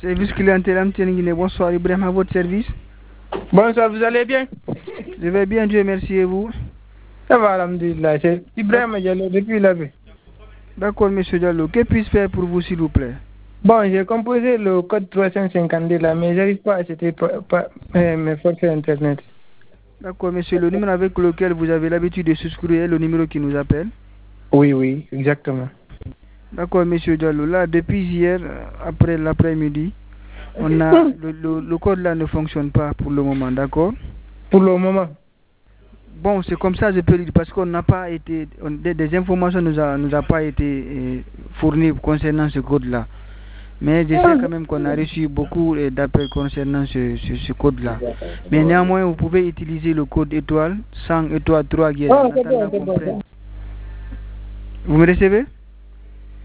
Service clientèle Amtienne, bonsoir Ibrahim, à votre service. Bonsoir, vous allez bien? Je vais bien, Dieu merci, et vous? Ça va, alhamdulillah. C'est Ibrahim Diallo depuis la baie. D'accord, monsieur Diallo. Que puis-je faire pour vous, s'il vous plaît? Bon, j'ai composé le code 352 là, mais j'arrive pas à acheter mes forfaits Internet. D'accord, monsieur. Le numéro avec lequel vous avez l'habitude de souscrire est le numéro qui nous appelle? Oui, exactement. D'accord, monsieur Diallo. Là, depuis hier, après l'après-midi, on a le code là ne fonctionne pas pour le moment, d'accord? Pour le moment. Bon, c'est comme ça, je peux le dire, parce qu'on n'a pas été, des informations nous a pas été fournies concernant ce code-là. Mais je sais quand même qu'on a reçu beaucoup d'appels concernant ce code-là. Mais néanmoins, vous pouvez utiliser le code étoile 100 étoile 3 guerre. C'est bon. Vous me recevez?